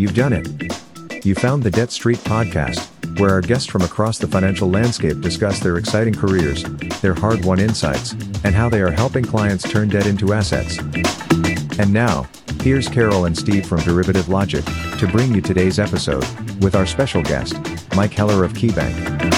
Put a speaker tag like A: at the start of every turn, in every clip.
A: You've done it. You found the Debt Street podcast, where our guests from across the financial landscape discuss their exciting careers, their hard-won insights, and how they are helping clients turn debt into assets. And now, here's Carol and Steve from Derivative Logic to bring you today's episode with our special guest, Mike Heller of KeyBank.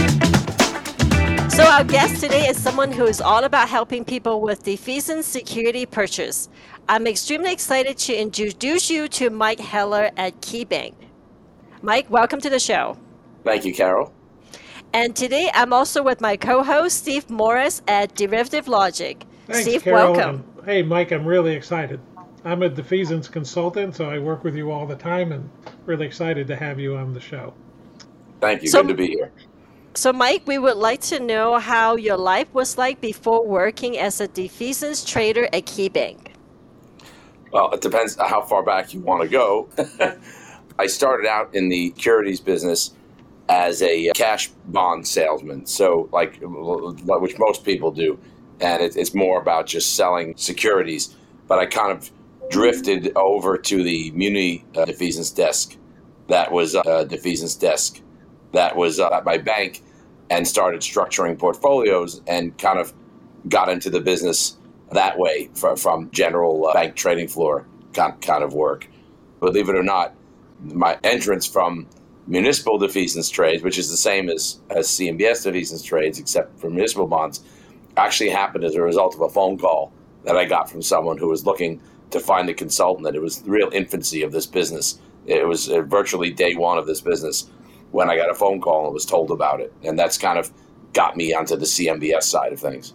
B: So our guest today is someone who is all about helping people with defeasance security purchase. I'm extremely excited to introduce you to Mike Heller at KeyBank. Mike, welcome to the show.
C: Thank you, Carol.
B: And today I'm also with my co-host, Steve Morris at Derivative Logic.
D: Thanks,
B: Steve,
D: Carol.
B: welcome.
D: And, hey, Mike, I'm really excited. I'm a defeasance consultant, so I work with you all the time and really excited to have you on the show.
C: Thank you. Good to be here.
B: So, Mike, we would like to know how your life was like before working as a defeasance trader at KeyBank.
C: Well, it depends how far back you want to go. I started out in the securities business as a cash bond salesman, so which most people do, and it's more about just selling securities. But I kind of drifted over to the muni defeasance desk. That was a defeasance desk that was at my bank, and started structuring portfolios and kind of got into the business that way from general bank trading floor kind of work. Believe it or not, my entrance from municipal defeasance trades, which is the same as CMBS defeasance trades, except for municipal bonds, actually happened as a result of a phone call that I got from someone who was looking to find a consultant. And it was the real infancy of this business. It was virtually day one of this business when I got a phone call and was told about it. And that's kind of got me onto the CMBS side of things.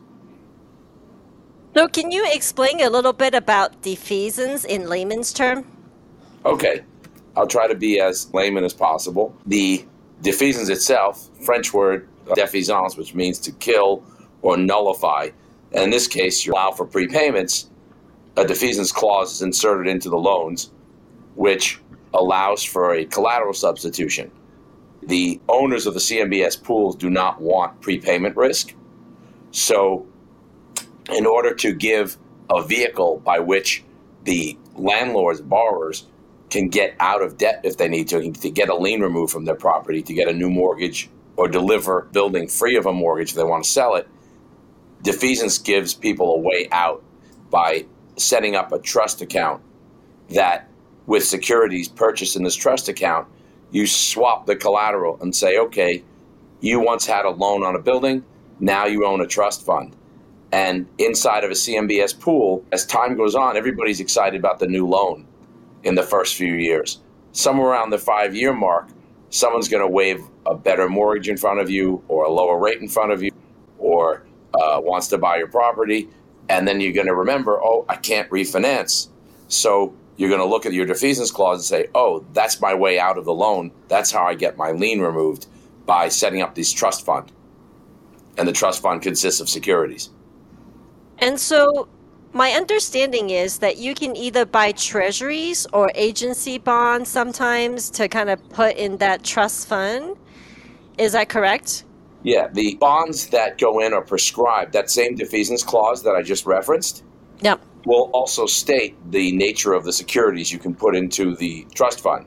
B: So can you explain a little bit about defeasance in layman's term?
C: Okay. I'll try to be as layman as possible. The defeasance itself, French word défaisance, which means to kill or nullify. And in this case, you allow for prepayments. A defeasance clause is inserted into the loans, which allows for a collateral substitution. The owners of the CMBS pools do not want prepayment risk. So in order to give a vehicle by which the landlords, borrowers, can get out of debt if they need to get a lien removed from their property, to get a new mortgage, or deliver building free of a mortgage if they want to sell it, defeasance gives people a way out by setting up a trust account that, with securities purchased in this trust account, you swap the collateral and say, okay, you once had a loan on a building, now you own a trust fund. And inside of a CMBS pool, as time goes on, everybody's excited about the new loan in the first few years. Somewhere around the 5-year mark, someone's going to waive a better mortgage in front of you, or a lower rate in front of you, or wants to buy your property. And then you're going to remember, oh, I can't refinance. So you're going to look at your defeasance clause and say, oh, that's my way out of the loan. That's how I get my lien removed, by setting up this trust fund. And the trust fund consists of securities.
B: And so my understanding is that you can either buy treasuries or agency bonds sometimes to kind of put in that trust fund. Is that correct?
C: Yeah, the bonds that go in are prescribed. That same defeasance clause that I just referenced will also state the nature of the securities you can put into the trust fund.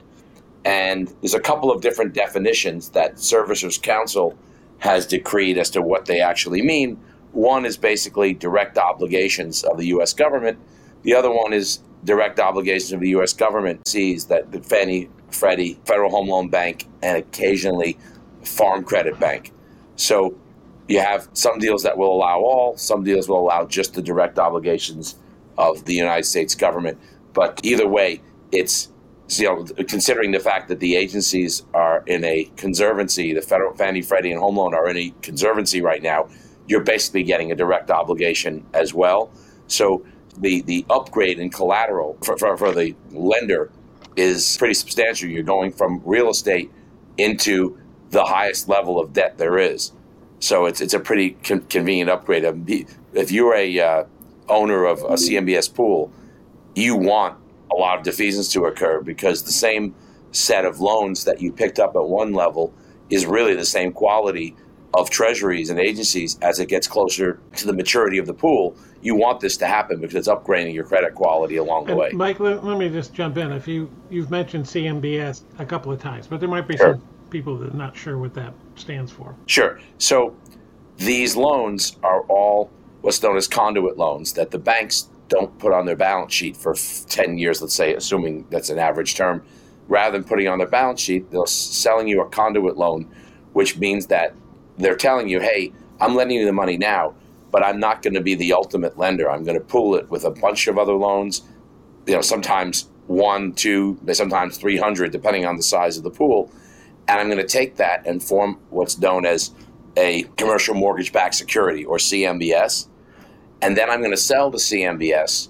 C: And there's a couple of different definitions that Servicers Council has decreed as to what they actually mean. One is basically direct obligations of the U.S. government. The other one is direct obligations of the U.S. government sees that the Fannie, Freddie, Federal Home Loan Bank, and occasionally Farm Credit Bank. So you have some deals that will allow all, some deals will allow just the direct obligations of the United States government. But either way, it's, considering the fact that the agencies are in a conservancy, the Federal, Fannie, Freddie, and Home Loan are in a conservancy right now, you're basically getting a direct obligation as well. So the upgrade in collateral for the lender is pretty substantial. You're going from real estate into the highest level of debt there is. So it's a pretty convenient upgrade. If you're a owner of a CMBS pool, you want a lot of defeasance to occur, because the same set of loans that you picked up at one level is really the same quality of treasuries and agencies as it gets closer to the maturity of the pool. You want this to happen because it's upgrading your credit quality along the way.
D: Mike, let me just jump in. If you've mentioned CMBS a couple of times, but there might be
C: Sure.
D: some people that are not sure what that stands for.
C: Sure. So these loans are all what's known as conduit loans that the banks don't put on their balance sheet for 10 years, let's say, assuming that's an average term. Rather than putting on their balance sheet, they're selling you a conduit loan, which means that they're telling you, hey, I'm lending you the money now, but I'm not going to be the ultimate lender. I'm going to pool it with a bunch of other loans, sometimes 1, 2, sometimes 300, depending on the size of the pool. And I'm going to take that and form what's known as a commercial mortgage-backed security, or CMBS. And then I'm going to sell the CMBS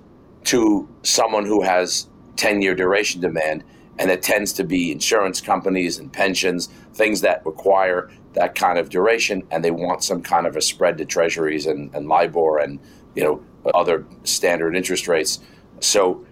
C: to someone who has 10-year duration demand, and it tends to be insurance companies and pensions, things that require that kind of duration, and they want some kind of a spread to treasuries and LIBOR and other standard interest rates. So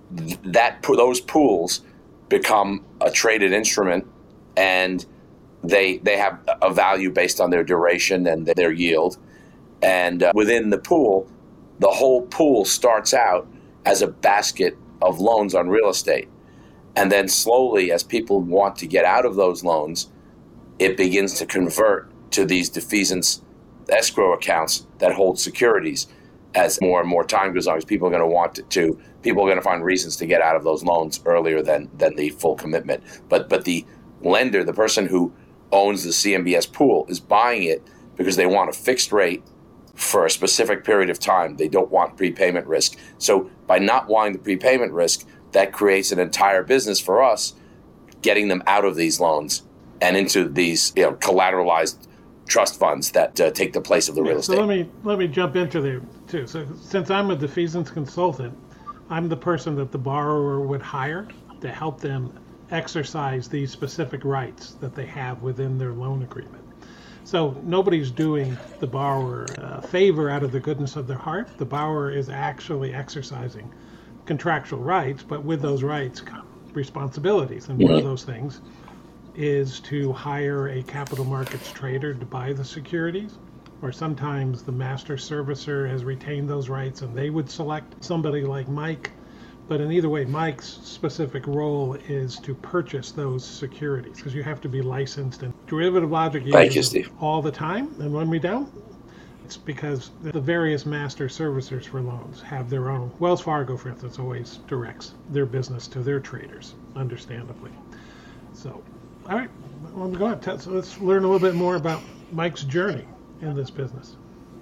C: those pools become a traded instrument, and they have a value based on their duration and their yield. And within the pool, the whole pool starts out as a basket of loans on real estate. And then slowly, as people want to get out of those loans, it begins to convert to these defeasance escrow accounts that hold securities. As more and more time goes on, as people are going to want to, people are going to find reasons to get out of those loans earlier than the full commitment. But the lender, the person who owns the CMBS pool, is buying it because they want a fixed rate for a specific period of time. They don't want prepayment risk. So by not wanting the prepayment risk, that creates an entire business for us, getting them out of these loans and into these collateralized trust funds that take the place of the real estate.
D: So let me jump into there too. So since I'm a defeasance consultant, I'm the person that the borrower would hire to help them exercise these specific rights that they have within their loan agreement. So nobody's doing the borrower a favor out of the goodness of their heart. The borrower is actually exercising contractual rights, but with those rights come responsibilities. And one of those things is to hire a capital markets trader to buy the securities, or sometimes the master servicer has retained those rights and they would select somebody like Mike. But in either way, Mike's specific role is to purchase those securities, because you have to be licensed in derivative logic all the time. And when we don't, it's because the various master servicers for loans have their own. Wells Fargo, for instance, always directs their business to their traders, understandably. So, all right, well, go ahead. So let's learn a little bit more about Mike's journey in this business.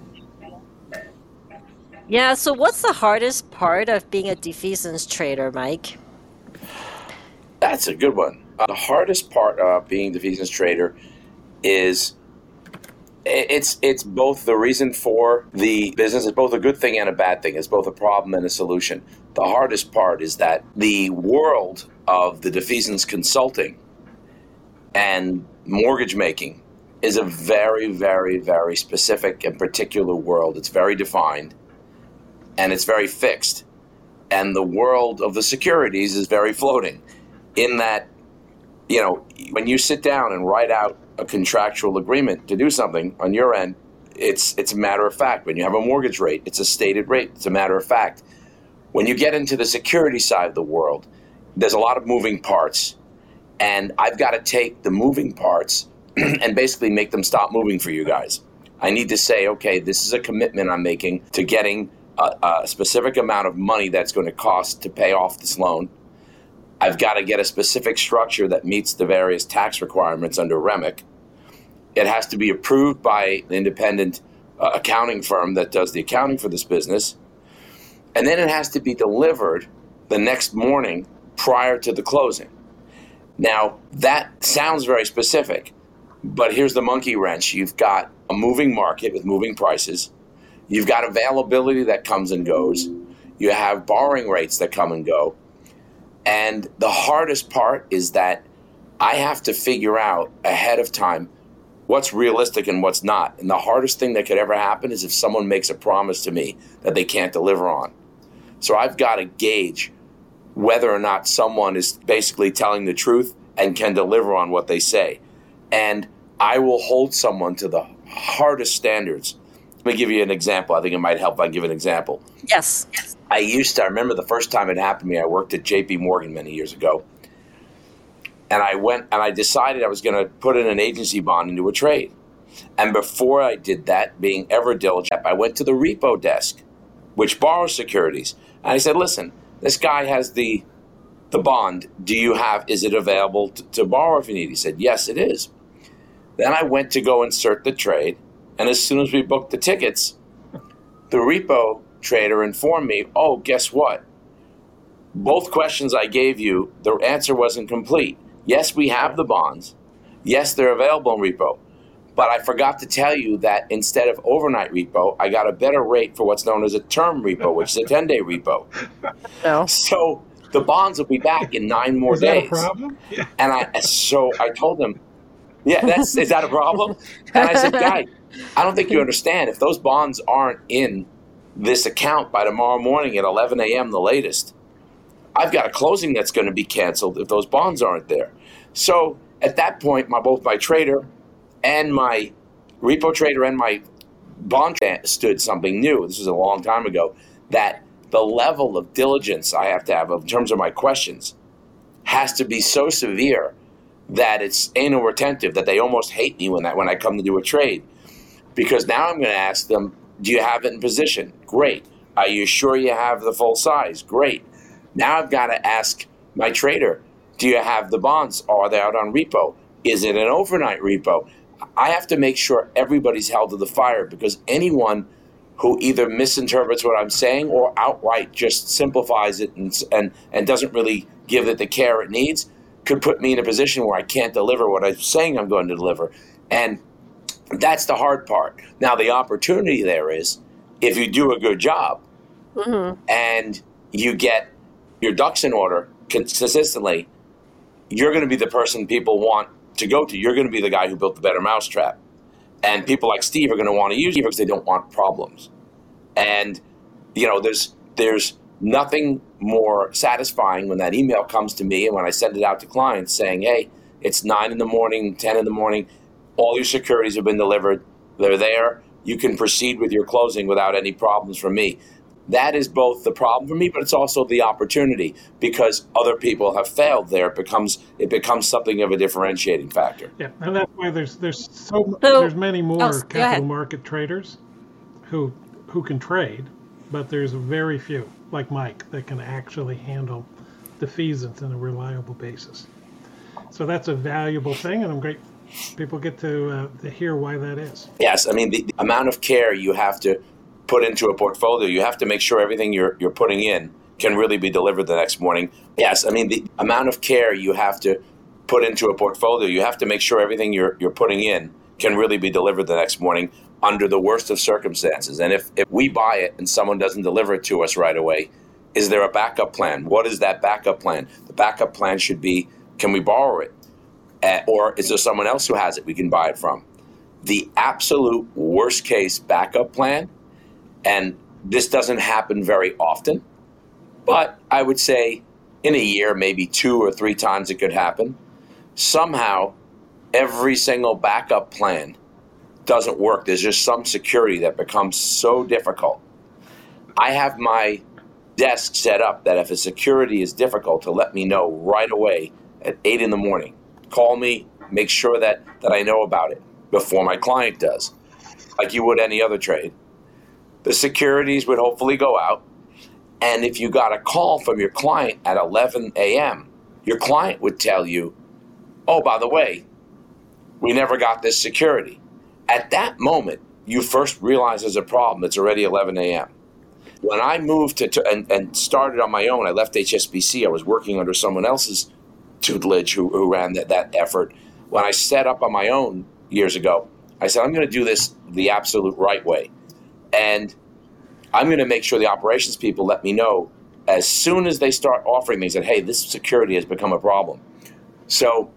B: Yeah, so what's the hardest part of being a defeasance trader, Mike?
C: That's a good one. The hardest part of being a defeasance trader is it's both the reason for the business. It's both a good thing and a bad thing. It's both a problem and a solution. The hardest part is that the world of the defeasance consulting and mortgage making is a very, very, very specific and particular world. It's very defined and it's very fixed. And the world of the securities is very floating, in that, when you sit down and write out a contractual agreement to do something on your end, it's a matter of fact. When you have a mortgage rate, it's a stated rate. It's a matter of fact. When you get into the security side of the world, there's a lot of moving parts. And I've got to take the moving parts and basically make them stop moving for you guys. I need to say, okay, this is a commitment I'm making to getting a specific amount of money that's going to cost to pay off this loan. I've got to get a specific structure that meets the various tax requirements under REMIC. It has to be approved by an independent accounting firm that does the accounting for this business. And then it has to be delivered the next morning prior to the closing. Now, that sounds very specific, but here's the monkey wrench. You've got a moving market with moving prices. You've got availability that comes and goes. You have borrowing rates that come and go. And the hardest part is that I have to figure out ahead of time what's realistic and what's not. And the hardest thing that could ever happen is if someone makes a promise to me that they can't deliver on. So I've got to gauge whether or not someone is basically telling the truth and can deliver on what they say. And I will hold someone to the hardest standards. Let me give you an example. I think it might help if I give an example.
B: Yes.
C: I remember the first time it happened to me, I worked at JP Morgan many years ago. And I went and I decided I was going to put in an agency bond into a trade. And before I did that, being ever diligent, I went to the repo desk, which borrows securities. And I said, listen, this guy has the bond. Is it available to borrow if you need? He said, yes, it is. Then I went to go insert the trade. And as soon as we booked the tickets, the repo trader informed me, oh, guess what? Both questions I gave you, the answer wasn't complete. Yes, we have the bonds. Yes, they're available in repo. But I forgot to tell you that instead of overnight repo, I got a better rate for what's known as a term repo, which is a 10-day repo.
B: No.
C: So the bonds will be back in 9 more days.
D: Is that a problem? Yeah.
C: And I told him, yeah, is that a problem? And I said, guy, I don't think you understand. If those bonds aren't in this account by tomorrow morning at 11 a.m. the latest, I've got a closing that's going to be canceled if those bonds aren't there. So at that point, both my trader and my repo trader and my bond trader stood something new. This was a long time ago, that the level of diligence I have to have in terms of my questions has to be so severe that it's anal retentive, that they almost hate me when I come to do a trade. Because now I'm going to ask them, do you have it in position? Great. Are you sure you have the full size? Great. Now I've got to ask my trader, do you have the bonds? Are they out on repo? Is it an overnight repo? I have to make sure everybody's held to the fire, because anyone who either misinterprets what I'm saying or outright just simplifies it and doesn't really give it the care it needs could put me in a position where I can't deliver what I'm saying I'm going to deliver. And that's the hard part. Now, the opportunity there is, if you do a good job and you get your ducks in order consistently, you're going to be the person people want to go to. You're going to be the guy who built the better mousetrap. And people like Steve are going to want to use you because they don't want problems. And, there's nothing more satisfying when that email comes to me and when I send it out to clients saying, hey, it's 9 in the morning, 10 in the morning, all your securities have been delivered, they're there, you can proceed with your closing without any problems from me. That is both the problem for me, but it's also the opportunity, because other people have failed there. It becomes something of a differentiating factor.
D: Yeah, and that's why there's many more capital market traders who can trade, but there's very few, like Mike, that can actually handle defeasance on a reliable basis. So that's a valuable thing, and I'm great people get to hear why that is.
C: Yes, I mean, the amount of care you have to put into a portfolio, you have to make sure everything you're putting in can really be delivered the next morning. Yes, I mean, the amount of care you have to put into a portfolio, you have to make sure everything you're putting in can really be delivered the next morning under the worst of circumstances. And if we buy it and someone doesn't deliver it to us right away, is there a backup plan? What is that backup plan? The backup plan should be, can we borrow it? Or is there someone else who has it we can buy it from? The absolute worst case backup plan, and this doesn't happen very often, but I would say in a year, maybe 2 or 3 times it could happen. Somehow, every single backup plan doesn't work. There's just some security that becomes so difficult. I have my desk set up that if a security is difficult, to let me know right away at 8 in the morning. Call me, make sure that I know about it before my client does, like you would any other trade. The securities would hopefully go out, and if you got a call from your client at 11 a.m., your client would tell you, oh, by the way, we never got this security. At that moment, you first realize there's a problem. It's already 11 a.m. When I moved and started on my own, I left HSBC. I was working under someone else's tutelage who ran that effort. When I set up on my own years ago, I said, I'm going to do this the absolute right way. And I'm going to make sure the operations people let me know as soon as they start offering things that, hey, this security has become a problem. So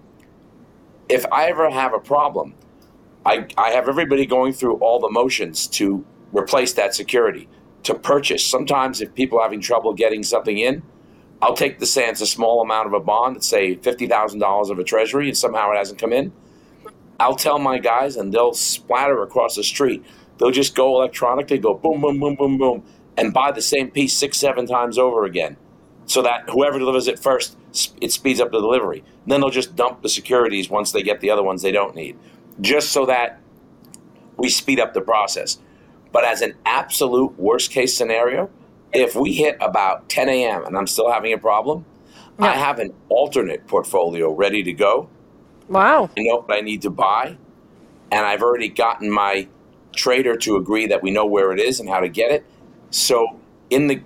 C: if I ever have a problem, I have everybody going through all the motions to replace that security, to purchase. Sometimes if people are having trouble getting something in, I'll take a small amount of a bond, let's say $50,000 of a treasury, and somehow it hasn't come in. I'll tell my guys and they'll splatter across the street. They'll just go electronically, go boom, boom, boom, boom, boom, and buy the same piece 6-7 times over again, so that whoever delivers it first, it speeds up the delivery. And then they'll just dump the securities once they get the other ones they don't need, just so that we speed up the process. But as an absolute worst case scenario, if we hit about 10 a.m. and I'm still having a problem, I have an alternate portfolio ready to go.
B: Wow.
C: I know what I need to buy, and I've already gotten my trader to agree that we know where it is and how to get it. So in the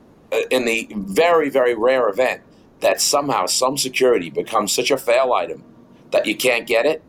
C: very, very rare event that somehow some security becomes such a fail item that you can't get it,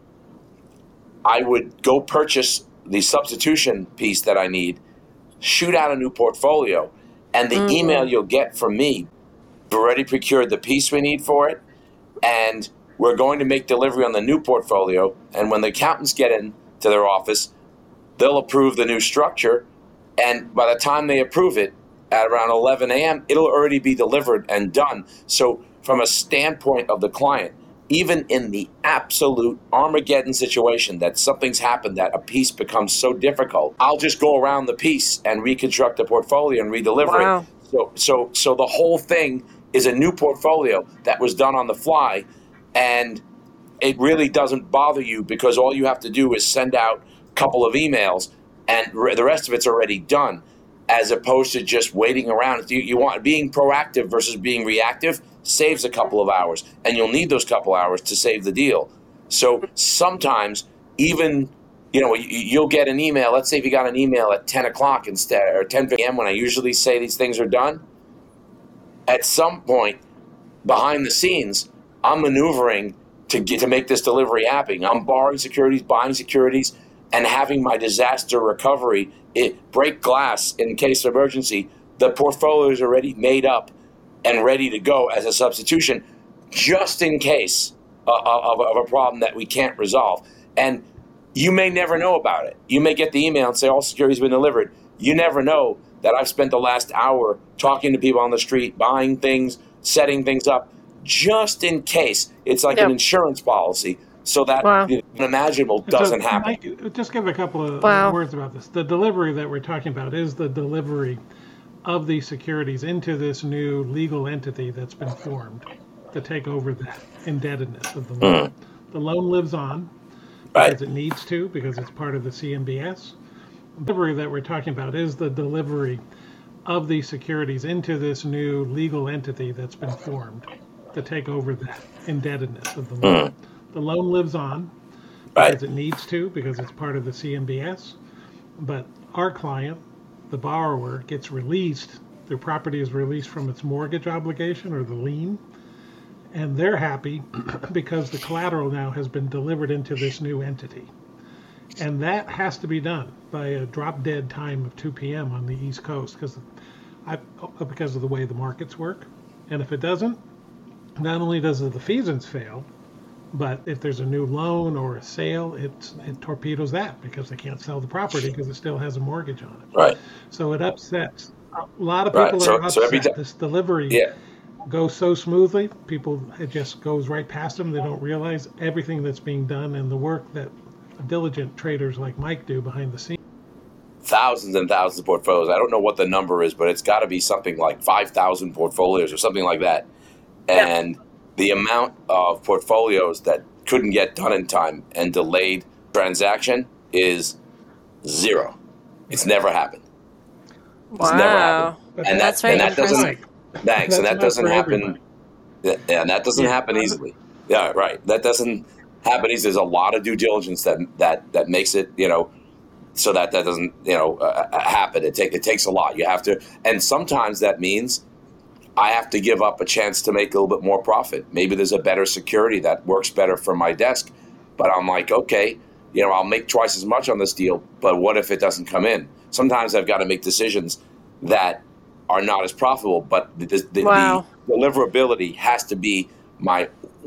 C: I would go purchase the substitution piece that I need, shoot out a new portfolio, and the email you'll get from me, we've already procured the piece we need for it, and we're going to make delivery on the new portfolio. And when the accountants get into their office, they'll approve the new structure, and by the time they approve it, at around 11 a.m., it'll already be delivered and done. So from a standpoint of the client, even in the absolute Armageddon situation that something's happened that a piece becomes so difficult, I'll just go around the piece and reconstruct the portfolio and redeliver it. So the whole thing is a new portfolio that was done on the fly, and it really doesn't bother you because all you have to do is send out a couple of emails and the rest of it's already done, as opposed to just waiting around. You want being proactive versus being reactive saves a couple of hours, and you'll need those couple hours to save the deal. So sometimes even, you'll get an email. Let's say if you got an email at 10 o'clock instead, or 10 p.m. when I usually say these things are done. At some point behind the scenes, I'm maneuvering to make this delivery happen. I'm borrowing securities, buying securities, and having my disaster recovery, break glass in case of emergency. The portfolio is already made up and ready to go as a substitution, just in case of a problem that we can't resolve. And you may never know about it. You may get the email and say all security's been delivered. You never know that I've spent the last hour talking to people on the street, buying things, setting things up, just in case. It's like an insurance policy, so that the unimaginable doesn't happen.
D: Mike, just give a couple of words about this. The delivery that we're talking about is the delivery of these securities into this new legal entity that's been formed to take over the indebtedness of the loan. The loan lives on because it needs to, because it's part of the CMBS. The delivery that we're talking about is the delivery of these securities into this new legal entity that's been formed to take over the indebtedness of the loan. The loan lives on because it needs to, because it's part of the CMBS. But our client, the borrower, gets released. Their property is released from its mortgage obligation or the lien. And they're happy because the collateral now has been delivered into this new entity. And that has to be done by a drop dead time of 2 p.m. on the East Coast because of the way the markets work. And if it doesn't, not only does the defeasance fail, but if there's a new loan or a sale, it torpedoes that because they can't sell the property because it still has a mortgage on it.
C: Right.
D: So it upsets. A lot of people are upset. Every time this delivery goes so smoothly, it just goes right past them. They don't realize everything that's being done and the work that diligent traders like Mike do behind the scenes.
C: Thousands and thousands of portfolios. I don't know what the number is, but it's got to be something like 5,000 portfolios or something like that. And the amount of portfolios that couldn't get done in time and delayed transaction is zero. It's never happened. It's never happened.
B: And that doesn't.
C: Thanks. And that doesn't happen. And that doesn't happen easily. Yeah, right. That doesn't happen easily. There's a lot of due diligence that makes it, so that doesn't, happen. It takes a lot. You have to, and sometimes that means I have to give up a chance to make a little bit more profit. Maybe there's a better security that works better for my desk, but I'm like, okay, I'll make twice as much on this deal, but what if it doesn't come in? Sometimes I've got to make decisions that are not as profitable, but the deliverability has to be my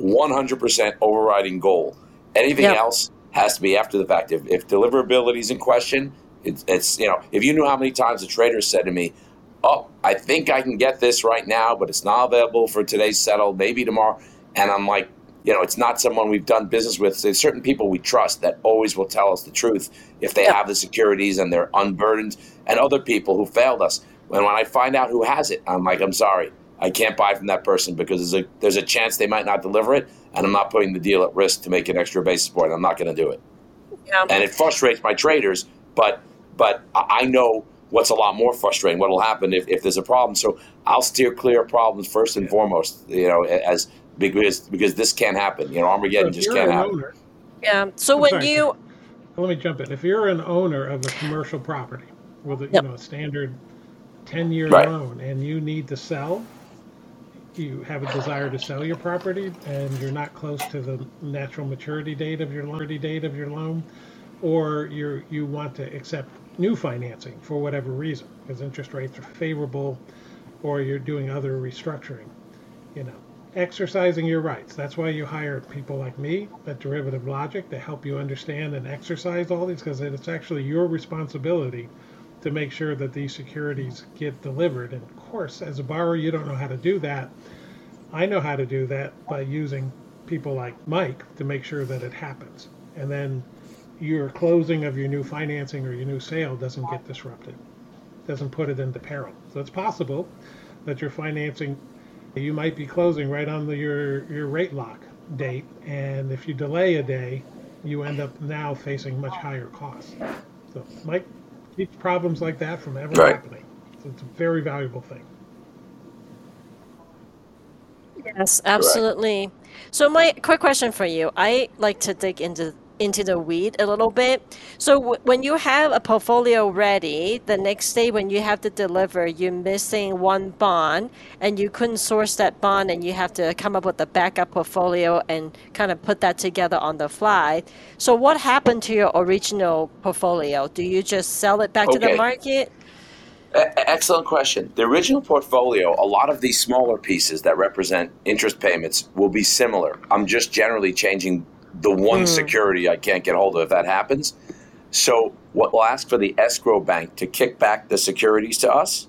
C: 100% overriding goal. Anything else has to be after the fact. If deliverability is in question, it's if you knew how many times a trader said to me, oh, I think I can get this right now, but it's not available for today's settle, maybe tomorrow. And I'm like, It's not someone we've done business with. There's certain people we trust that always will tell us the truth if they have the securities and they're unburdened, and other people who failed us. When I find out who has it, I'm like, I'm sorry, I can't buy from that person because there's a chance they might not deliver it, and I'm not putting the deal at risk to make an extra basis point. I'm not going to do it. Yeah. And it frustrates my traders, but I know what's a lot more frustrating, what will happen if there's a problem. So I'll steer clear of problems first and foremost, because this can't happen. Armageddon just can't happen.
B: Yeah. So let
D: me jump in. If you're an owner of a commercial property with a standard 10-year loan and you need to sell, you have a desire to sell your property and you're not close to the natural maturity date of your loan, or you want to accept new financing for whatever reason because interest rates are favorable, or you're doing other restructuring, exercising your rights. That's why you hire people like me at Derivative Logic to help you understand and exercise all these, because it's actually your responsibility to make sure that these securities get delivered. And of course, as a borrower, you don't know how to do that. I know how to do that by using people like Mike to make sure that it happens. And then your closing of your new financing or your new sale doesn't get disrupted, doesn't put it into peril. So it's possible that your financing, you might be closing right on your rate lock date, and if you delay a day, you end up now facing much higher costs. So Mike keeps problems like that from ever happening. So it's a very valuable thing.
B: Yes, absolutely. So my quick question for you, I like to dig into the weed a little bit. So when you have a portfolio ready, the next day when you have to deliver, you're missing one bond and you couldn't source that bond, and you have to come up with a backup portfolio and kind of put that together on the fly. So what happened to your original portfolio? Do you just sell it back to the market?
C: Excellent question. The original portfolio, a lot of these smaller pieces that represent interest payments will be similar. I'm just generally changing the one security I can't get hold of if that happens. So what we'll ask for the escrow bank to kick back the securities to us,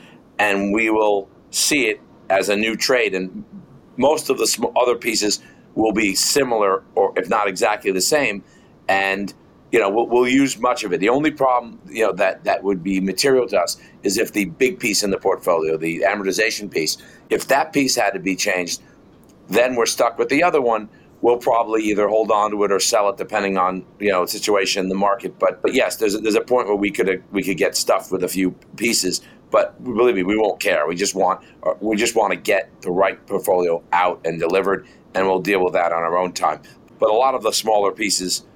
C: and we will see it as a new trade. And most of the other pieces will be similar, or if not exactly the same. And we'll use much of it. The only problem, that would be material to us is if the big piece in the portfolio, the amortization piece, if that piece had to be changed, then we're stuck with the other one. We'll probably either hold on to it or sell it, depending on situation in the market. But yes, there's a point where we could get stuffed with a few pieces. But believe me, we won't care. We just want to get the right portfolio out and delivered, and we'll deal with that on our own time. But a lot of the smaller pieces,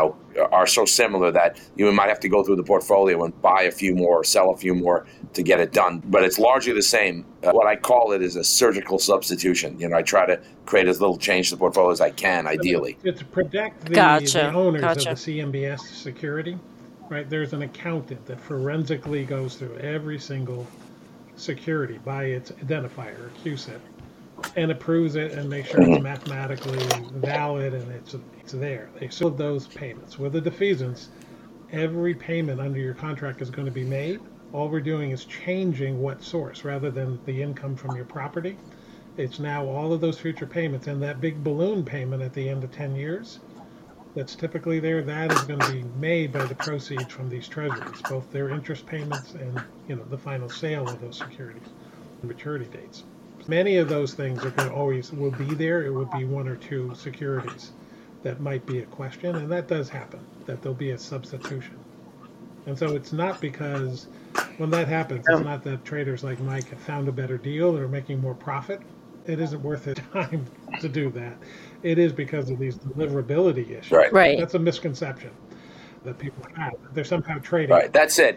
C: are so similar that you might have to go through the portfolio and buy a few more or sell a few more to get it done. But it's largely the same. What I call it is a surgical substitution. I try to create as little change to the portfolio as I can, ideally.
D: To protect the owners of the CMBS security, right? There's an accountant that forensically goes through every single security by its identifier, or QSIP, and approves it and makes sure it's mathematically valid and it's there. They seal those payments. With the defeasance, every payment under your contract is going to be made. All we're doing is changing what source rather than the income from your property. It's now all of those future payments, and that big balloon payment at the end of 10 years that's typically there, that is going to be made by the proceeds from these treasuries, both their interest payments and the final sale of those securities, maturity dates. Many of those things will be there. It will be one or two securities that might be a question, and that does happen, that there'll be a substitution. And so it's not because when that happens, it's not that traders like Mike have found a better deal or making more profit. It isn't worth their time to do that. It is because of these deliverability issues.
B: Right.
D: That's a misconception that people have. They're somehow trading.
C: Right. That's it.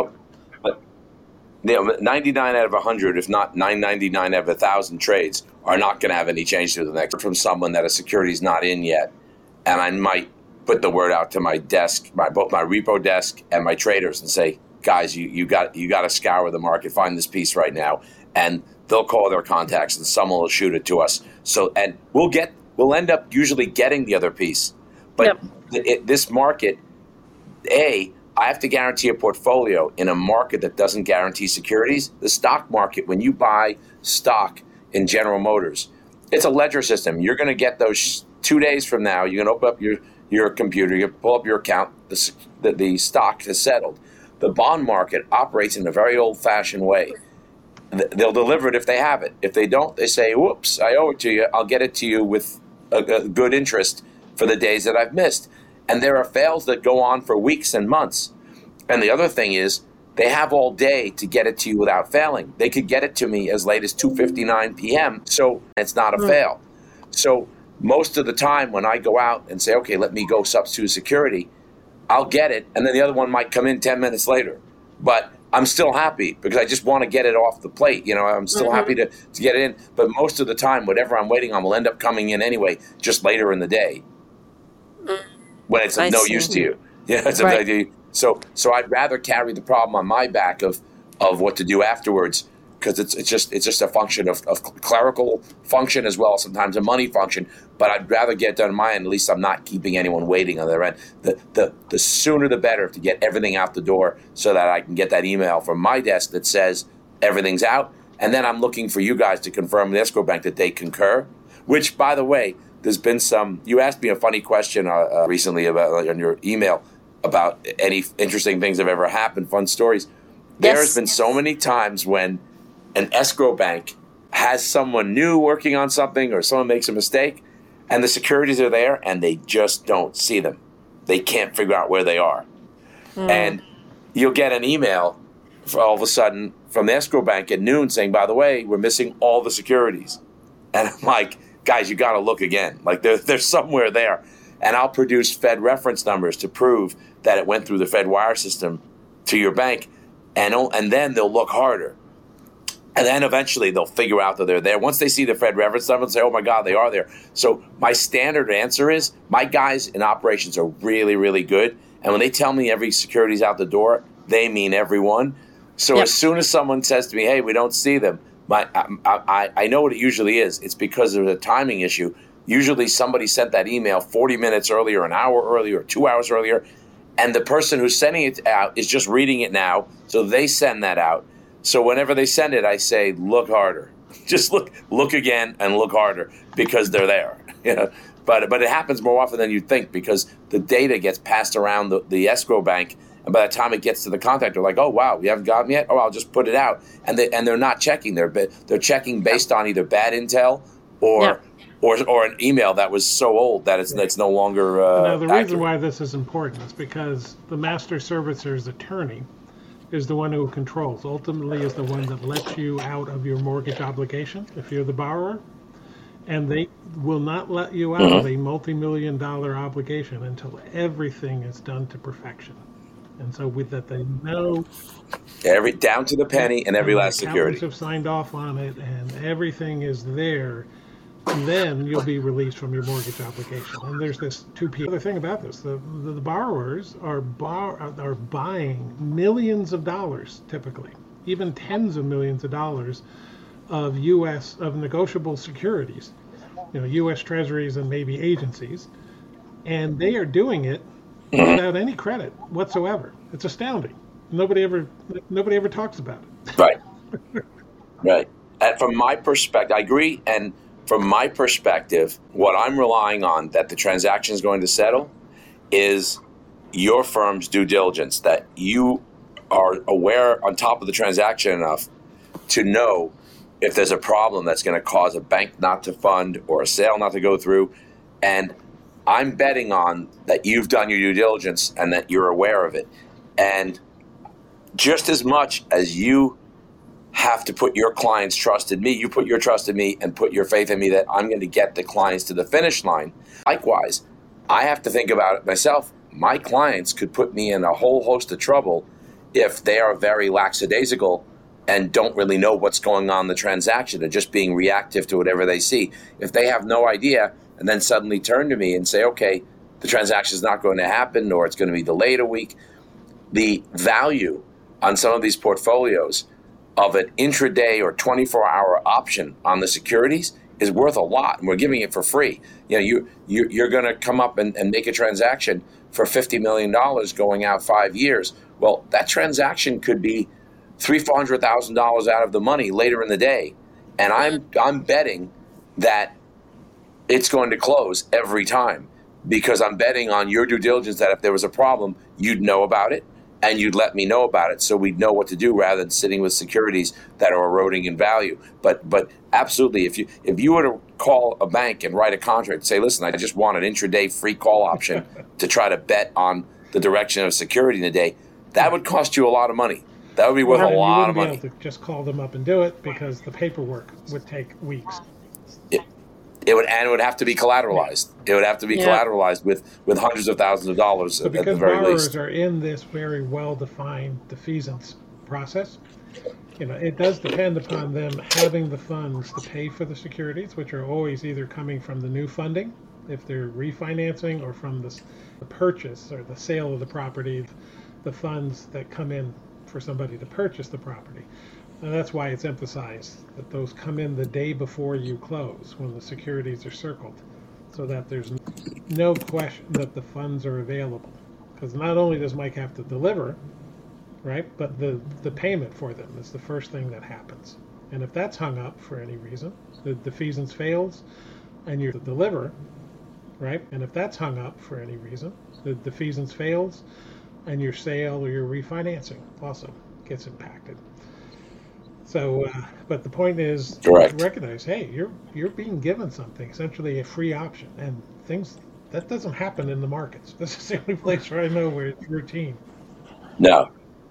C: 99 out of 100, if not 999 out of 1,000 trades are not going to have any change to the next from someone that a security is not in yet. And I might put the word out to my desk, both my repo desk and my traders, and say, guys, you got to scour the market, find this piece right now. And they'll call their contacts and someone will shoot it to us. So, and we'll end up usually getting the other piece. But this market, I have to guarantee a portfolio in a market that doesn't guarantee securities. The stock market, when you buy stock in General Motors, It's a ledger system. You're going to get those 2 days from now. You're going to open up your computer. You pull up your account. The stock is settled. The bond market operates in a very old-fashioned way. They'll deliver it if they have it. If they don't, they say, whoops, I owe it to you. I'll get it to you with a good interest for the days that I've missed. And there are fails that go on for weeks and months. And the other thing is, they have all day to get it to you without failing. They could get it to me as late as 2:59 p.m., so it's not a fail. So most of the time when I go out and say, okay, let me go substitute security, I'll get it, and then the other one might come in 10 minutes later. But I'm still happy because I just want to get it off the plate. I'm still happy to get it in. But most of the time, whatever I'm waiting on will end up coming in anyway, just later in the day when it's of no use to you. Yeah, it's right. So I'd rather carry the problem on my back of what to do afterwards, because it's just a function of clerical function as well as sometimes a money function. But I'd rather get done on my end. At least I'm not keeping anyone waiting on their end. The sooner the better to get everything out the door, so that I can get that email from my desk that says everything's out, and then I'm looking for you guys to confirm the escrow bank that they concur. Which, by the way, there's been some. You asked me a funny question recently about on your email about any interesting things that have ever happened, fun stories. There's been so many times when an escrow bank has someone new working on something, or someone makes a mistake, and the securities are there and they just don't see them. They can't figure out where they are. And you'll get an email all of a sudden from the escrow bank at noon saying, by the way, we're missing all the securities. And I'm like, guys, you got to look again. Like they're somewhere there. And I'll produce Fed reference numbers to prove that it went through the Fed wire system to your bank, and then they'll look harder. And then eventually they'll figure out that they're there. Once they see the Fed reference number, they'll say, oh my God, they are there. So my standard answer is, my guys in operations are really, really good. And when they tell me every security's out the door, they mean everyone. So as soon as someone says to me, hey, we don't see them, I know what it usually is. It's because there's a timing issue. Usually somebody sent that email 40 minutes earlier, an hour earlier, 2 hours earlier, and the person who's sending it out is just reading it now, so they send that out. So whenever they send it, I say, look harder. Just look again and look harder, because they're there. But it happens more often than you think, because the data gets passed around the escrow bank, and by the time it gets to the contact, they're like, oh, wow, you haven't got them yet? Oh, I'll just put it out. And they're not checking. They're checking based on either bad intel or an email that was so old that it's no longer
D: Now, the
C: accurate.
D: reason why this is important is because the master servicer's attorney is the one who controls, ultimately is the one that lets you out of your mortgage obligation if you're the borrower. And they will not let you out of a multi-million-dollar obligation until everything is done to perfection. And so with that, they know
C: down to the penny and every last security.
D: Accountants have signed off on it, and everything is there. And then you'll be released from your mortgage obligation. And there's this other thing about this: the borrowers are buying millions of dollars, typically, even tens of millions of dollars of negotiable securities, U.S. Treasuries and maybe agencies, and they are doing it without any credit whatsoever. It's astounding. Nobody ever talks about it.
C: Right. And from my perspective, I agree. And from my perspective, what I'm relying on that the transaction is going to settle is your firm's due diligence, that you are aware on top of the transaction enough to know if there's a problem that's going to cause a bank not to fund or a sale not to go through. And I'm betting on that you've done your due diligence and that you're aware of it. And just as much as you have to put your clients' trust in me, you put your trust in me and put your faith in me that I'm going to get the clients to the finish line. Likewise, I have to think about it myself. My clients could put me in a whole host of trouble if they are very lackadaisical and don't really know what's going on in the transaction and just being reactive to whatever they see. If they have no idea and then suddenly turn to me and say, okay, the transaction is not going to happen or it's going to be delayed a week, the value on some of these portfolios of an intraday or 24-hour option on the securities is worth a lot, and we're giving it for free. You're going to come up and make a transaction for $50 million going out 5 years. Well, that transaction could be $300,000-$400,000 out of the money later in the day, and I'm betting that it's going to close every time, because I'm betting on your due diligence that if there was a problem, you'd know about it and you'd let me know about it, so we'd know what to do rather than sitting with securities that are eroding in value. But absolutely, if you were to call a bank and write a contract and say, listen, I just want an intraday free call option to try to bet on the direction of security in the day, that would cost you a lot of money. That would be worth a lot of money.
D: You wouldn't be able to just call them up and do it because the paperwork would take weeks.
C: It would have to be collateralized. It would have to be collateralized with hundreds of thousands of dollars at the very least.
D: Because borrowers are in this very well-defined defeasance process, it does depend upon them having the funds to pay for the securities, which are always either coming from the new funding, if they're refinancing, or from the purchase or the sale of the property, the funds that come in for somebody to purchase the property. And that's why it's emphasized that those come in the day before you close, when the securities are circled, so that there's no question that the funds are available. Because not only does Mike have to deliver, right, but the payment for them is the first thing that happens. And if that's hung up for any reason, the defeasance fails, and you deliver, right, and if that's hung up for any reason, the defeasance fails, and your sale or your refinancing also gets impacted. So, but the point is to recognize, hey, you're being given something, essentially a free option, and things that doesn't happen in the markets. This is the only place where I know where it's routine.
C: No,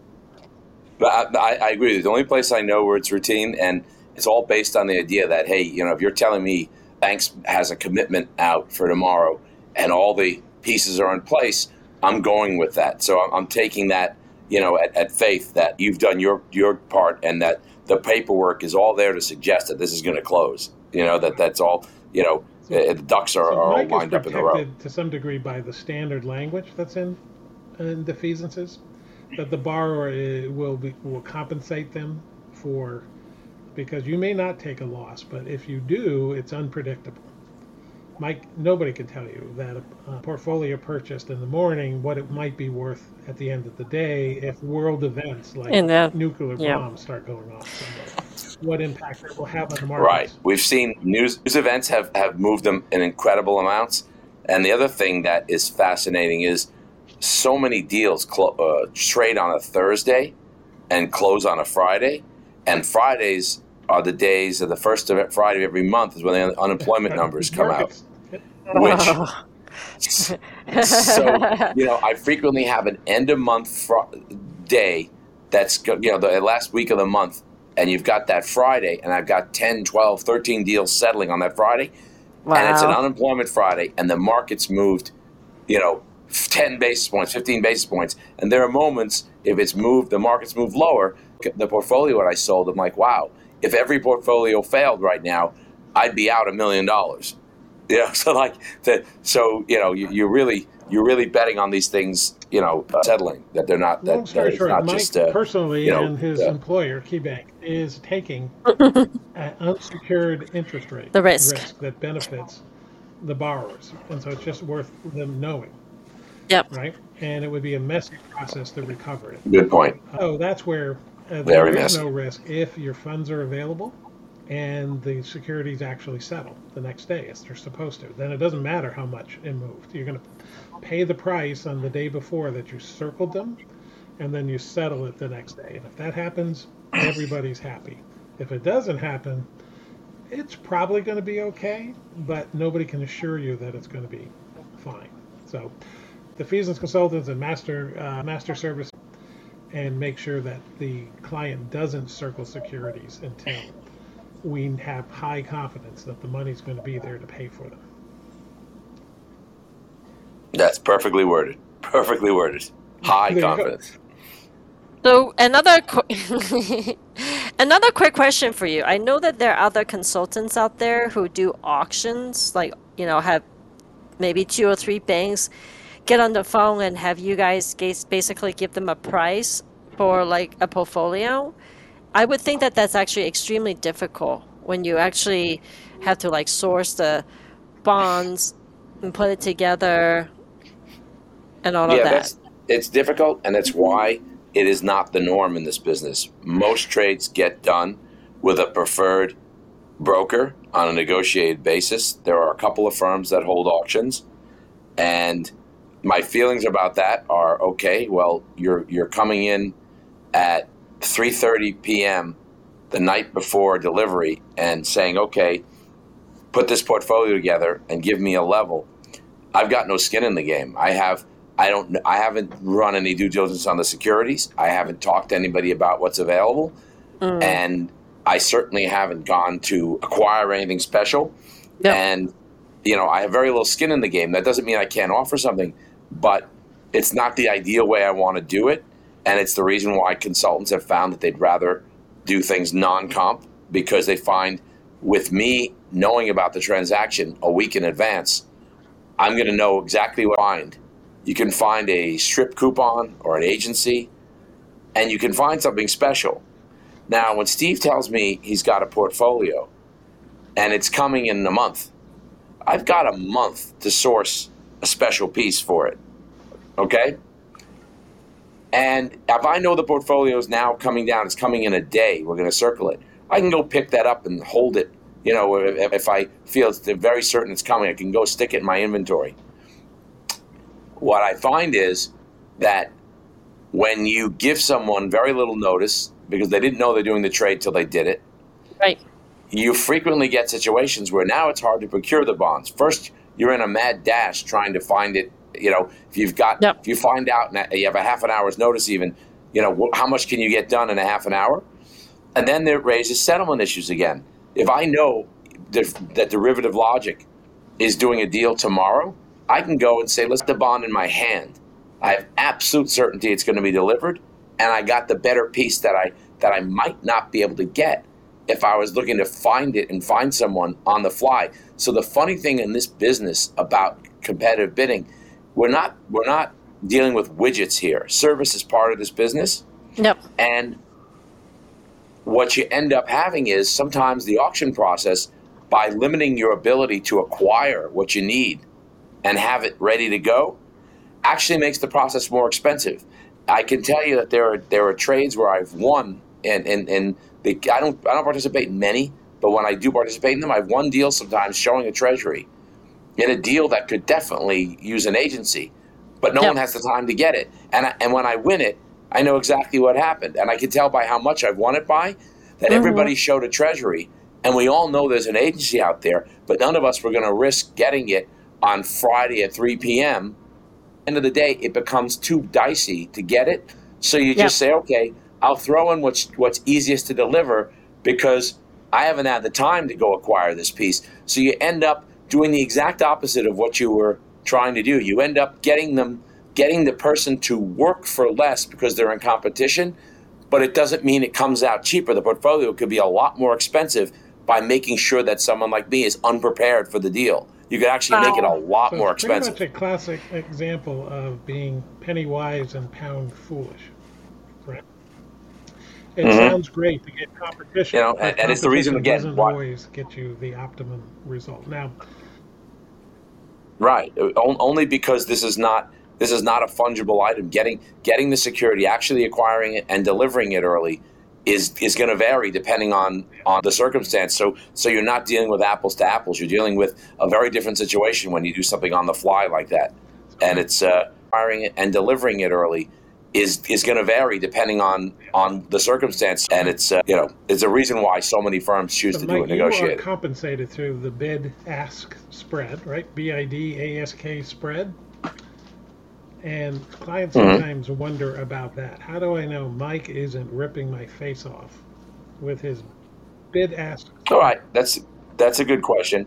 C: but I agree. The only place I know where it's routine, and it's all based on the idea that, hey, if you're telling me banks has a commitment out for tomorrow, and all the pieces are in place, I'm going with that. So I'm taking that, at faith that you've done your part, and that the paperwork is all there to suggest that this is going to close. That's all. The ducks are all lined up in a row.
D: Protected to some degree by the standard language that's in defeasances, that the borrower will compensate them for, because you may not take a loss, but if you do, it's unpredictable. Mike, nobody can tell you that a portfolio purchased in the morning what it might be worth at the end of the day if world events like nuclear bombs start going off somewhere. What impact it will have on the markets.
C: Right. We've seen news events have moved them in incredible amounts. And the other thing that is fascinating is so many deals trade on a Thursday and close on a Friday. And Fridays are the days of the first Friday of every month is when the unemployment numbers come out. So, I frequently have an end of month day that's, the last week of the month, and you've got that Friday, and I've got 10, 12, 13 deals settling on that Friday. Wow. And it's an unemployment Friday, and the market's moved, 10 basis points, 15 basis points. And there are moments, if it's moved, the market's moved lower, the portfolio that I sold, I'm like, wow, if every portfolio failed right now, I'd be out $1 million. You're really betting on these things, settling, that they're not.
D: Long story short,
C: not
D: Mike
C: just,
D: personally and his employer, KeyBank, is taking an unsecured interest rate,
B: the risk
D: that benefits the borrowers, and so it's just worth them knowing.
B: Yep.
D: Right, and it would be a messy process to recover it.
C: Good point.
D: Oh, that's where there is no risk if your funds are available and the securities actually settle the next day as they're supposed to. Then it doesn't matter how much it moved. You're going to pay the price on the day before that you circled them, and then you settle it the next day. And if that happens, everybody's happy. If it doesn't happen, it's probably going to be okay, but nobody can assure you that it's going to be fine. So defeasance consultants and master service, and make sure that the client doesn't circle securities until we have high confidence that the money's going to be there to pay for them.
C: That's perfectly worded. High confidence.
B: So another quick question for you. I know that there are other consultants out there who do auctions, like, have maybe 2 or 3 banks get on the phone and have you guys basically give them a price for like a portfolio. I would think that that's actually extremely difficult when you actually have to like source the bonds and put it together and all of that.
C: It's difficult, and that's why it is not the norm in this business. Most trades get done with a preferred broker on a negotiated basis. There are a couple of firms that hold auctions, and my feelings about that are, okay, well, you're coming in at 3:30 p.m. the night before delivery and saying, okay, put this portfolio together and give me a level. I've got no skin in the game. I haven't run any due diligence on the securities. I haven't talked to anybody about what's available. And I certainly haven't gone to acquire anything special.
B: Yep.
C: And, I have very little skin in the game. That doesn't mean I can't offer something, but it's not the ideal way I want to do it. And it's the reason why consultants have found that they'd rather do things non-comp, because they find with me knowing about the transaction a week in advance, I'm going to know exactly what to find. You can find a strip coupon or an agency, and you can find something special. Now, when Steve tells me he's got a portfolio and it's coming in a month, I've got a month to source a special piece for it, okay? And if I know the portfolio is now coming down, it's coming in a day, we're going to circle it, I can go pick that up and hold it. If I feel it's very certain it's coming, I can go stick it in my inventory. What I find is that when you give someone very little notice because they didn't know they're doing the trade till they did it,
B: Right.
C: you frequently get situations where now it's hard to procure the bonds. First, you're in a mad dash trying to find it. If you find out and you have a half an hour's notice even, how much can you get done in a half an hour? And then there raises settlement issues again. If I know that Derivative Logic is doing a deal tomorrow, I can go and say, let's put the bond in my hand. I have absolute certainty it's going to be delivered, and I got the better piece that I might not be able to get if I was looking to find it and find someone on the fly. So the funny thing in this business about competitive bidding, we're not dealing with widgets here. Service is part of this business.
B: Yep.
C: And what you end up having is sometimes the auction process, by limiting your ability to acquire what you need and have it ready to go, actually makes the process more expensive. I can tell you that there are trades where I've won, and I don't participate in many, but when I do participate in them, I've won deals sometimes showing a treasury in a deal that could definitely use an agency, but no one has the time to get it. And when I win it, I know exactly what happened, and I can tell by how much I've won it by that everybody showed a treasury, and we all know there's an agency out there, but none of us were going to risk getting it on Friday at 3 p.m. End of the day, it becomes too dicey to get it, so you just say, okay, I'll throw in what's easiest to deliver because I haven't had the time to go acquire this piece. So you end up doing the exact opposite of what you were trying to do. You end up getting the person to work for less because they're in competition, but it doesn't mean it comes out cheaper. The portfolio could be a lot more expensive by making sure that someone like me is unprepared for the deal. You could actually make it a lot more expensive.
D: It's pretty much a classic example of being penny wise and pound foolish. Right? It sounds great to get competition,
C: and it's the reason again
D: doesn't always get you the optimum result. Now,
C: right? Only because this is not a fungible item. Getting the security, actually acquiring it, and delivering it early is going to vary depending on the circumstance. So you're not dealing with apples to apples. You're dealing with a very different situation when you do something on the fly like that. And it's acquiring it and delivering it early is going to vary depending on the circumstance. And it's it's a reason why so many firms choose to do it negotiated.
D: You are compensated through the bid-ask spread, right? BID-ASK spread. And clients sometimes wonder about that. How do I know Mike isn't ripping my face off with his bid-ask?
C: All right, that's a good question.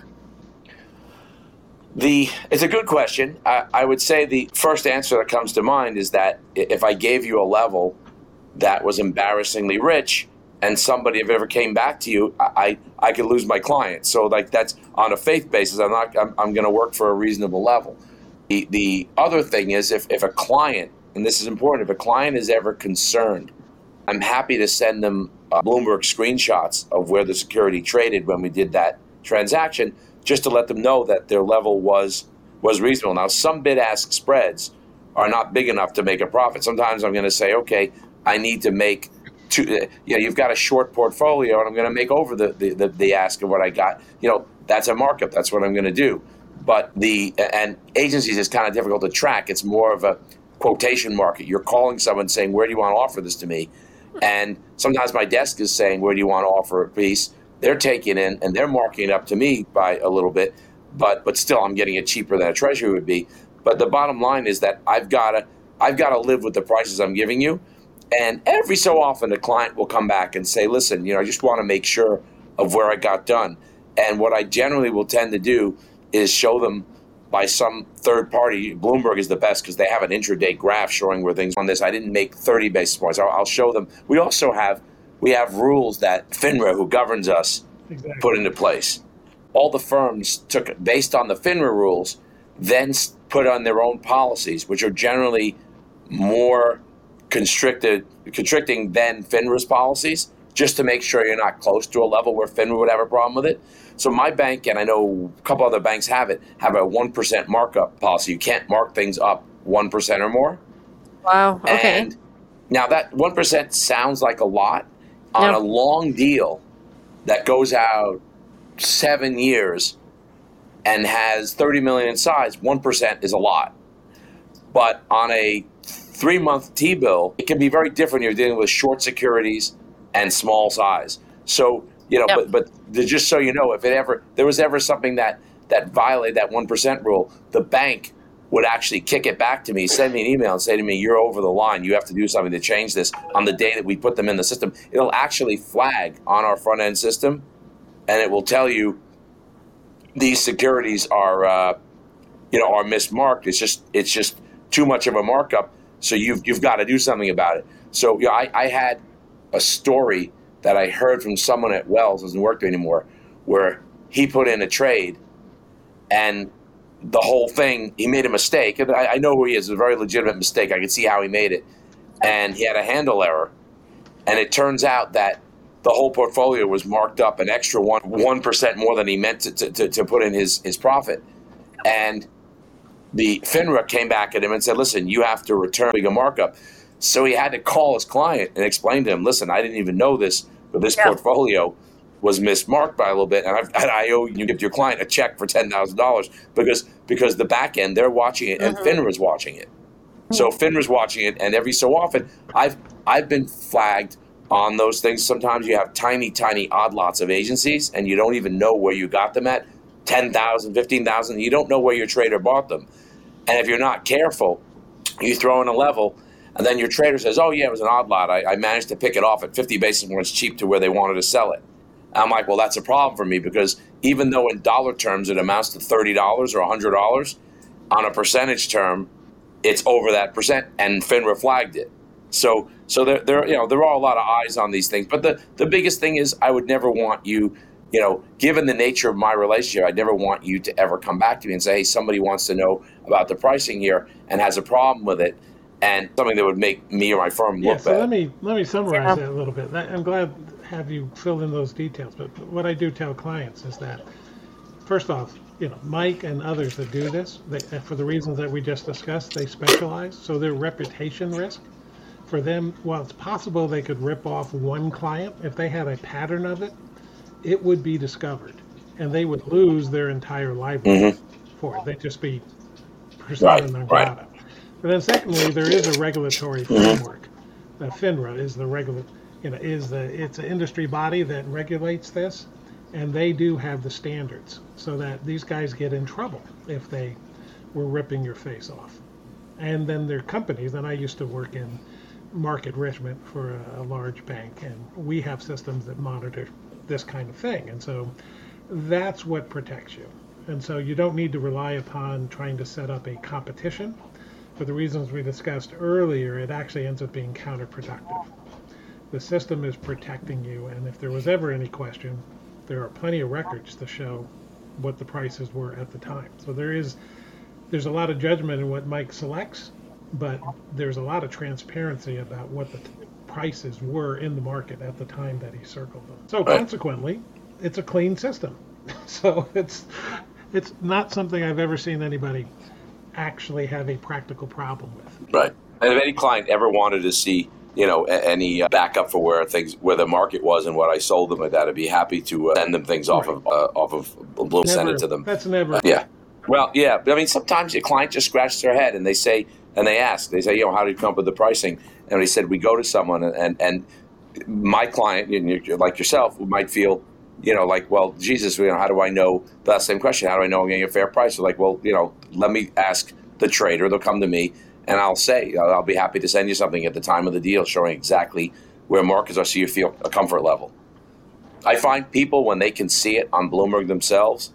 C: It's a good question. I would say the first answer that comes to mind is that if I gave you a level that was embarrassingly rich and somebody ever came back to you, I could lose my client. So like that's on a faith basis. I'm going to work for a reasonable level. The other thing is if a client, and this is important, if a client is ever concerned, I'm happy to send them Bloomberg screenshots of where the security traded when we did that transaction, just to let them know that their level was reasonable. Now, some bid-ask spreads are not big enough to make a profit. Sometimes I'm going to say, okay, I need to make you've got a short portfolio and I'm going to make over the ask of what I got. That's a markup. That's what I'm going to do. But and agencies is kind of difficult to track. It's more of a quotation market. You're calling someone saying, where do you want to offer this to me? And sometimes my desk is saying, where do you want to offer a piece? They're taking in and they're marking it up to me by a little bit, but still I'm getting it cheaper than a treasury would be. But the bottom line is that I've got to live with the prices I'm giving you. And every so often, a client will come back and say, listen, I just want to make sure of where I got done. And what I generally will tend to do is show them by some third party. Bloomberg is the best because they have an intraday graph showing where things on this. I didn't make 30 basis points. I'll show them. We also have rules that FINRA, who governs us, put into place. All the firms took, based on the FINRA rules, then put on their own policies, which are generally more constricting than FINRA's policies, just to make sure you're not close to a level where FINRA would have a problem with it. So my bank, and I know a couple other banks have a 1% markup policy. You can't mark things up 1% or more.
B: Wow. Okay.
C: And now that 1% sounds like a lot on a long deal that goes out 7 years and has 30 million in size. 1% is a lot, but on a 3-month T-bill, it can be very different. You're dealing with short securities and small size. So, but just so you know, if there was ever something that violated that 1% rule, the bank would actually kick it back to me, send me an email and say to me, you're over the line. You have to do something to change this on the day that we put them in the system. It'll actually flag on our front end system and it will tell you these securities are mismarked. It's just too much of a markup. So you've got to do something about it. So I had a story that I heard from someone at Wells, doesn't work there anymore, where he put in a trade and the whole thing, he made a mistake. And I know who he is. It was a very legitimate mistake. I could see how he made it. And he had a handle error. And it turns out that the whole portfolio was marked up an extra 1% more than he meant to put in his profit. And the FINRA came back at him and said, listen, you have to return a markup. So he had to call his client and explain to him, listen, I didn't even know this, but this portfolio was mismarked by a little bit, and I owe you give your client a check for $10,000 because the back end, they're watching it and FINRA's watching it. So FINRA's watching it, and every so often, I've been flagged on those things. Sometimes you have tiny odd lots of agencies, and you don't even know where you got them at, 10,000, 15,000. You don't know where your trader bought them. And if you're not careful, you throw in a level, and then your trader says, oh, yeah, it was an odd lot. I managed to pick it off at 50 basis points cheap to where they wanted to sell it. And I'm like, well, that's a problem for me because even though in dollar terms it amounts to $30 or $100, on a percentage term, it's over that percent, and FINRA flagged it. So there are a lot of eyes on these things. But the biggest thing is I would never want you, given the nature of my relationship, I'd never want you to ever come back to me and say, hey, somebody wants to know about the pricing here and has a problem with it, and something that would make me or my firm look bad.
D: Let me summarize that a little bit. I'm glad to have you fill in those details. But what I do tell clients is that, first off, Mike and others that do this, for the reasons that we just discussed, they specialize. So their reputation risk for them, while it's possible they could rip off one client, if they had a pattern of it, it would be discovered, and they would lose their entire livelihood for it. They'd just be persona non grata. But then secondly, there is a regulatory framework. The FINRA is it's an industry body that regulates this, and they do have the standards so that these guys get in trouble if they were ripping your face off. And then there are companies, and I used to work in market risk for a large bank, and we have systems that monitor this kind of thing. And so that's what protects you. And so you don't need to rely upon trying to set up a competition. For the reasons we discussed earlier, it actually ends up being counterproductive. The system is protecting you, and if there was ever any question, there are plenty of records to show what the prices were at the time. So there's a lot of judgment in what Mike selects, but there's a lot of transparency about what the prices were in the market at the time that he circled them. So consequently, it's a clean system. So it's not something I've ever seen anybody actually have a practical problem with.
C: Right. And if any client ever wanted to see any backup for where the market was and what I sold them at that, I'd be happy to send them things off of Bloom, send it to them.
D: That's never.
C: Yeah. Well, yeah. I mean, sometimes your client just scratches their head and they say, how do you come up with the pricing? And they said, we go to someone and my client, like yourself, might feel, like, well, Jesus, how do I know that same question? How do I know I'm getting a fair price? They're like, well, let me ask the trader. They'll come to me and I'll be happy to send you something at the time of the deal showing exactly where markets are so you feel a comfort level. I find people, when they can see it on Bloomberg themselves,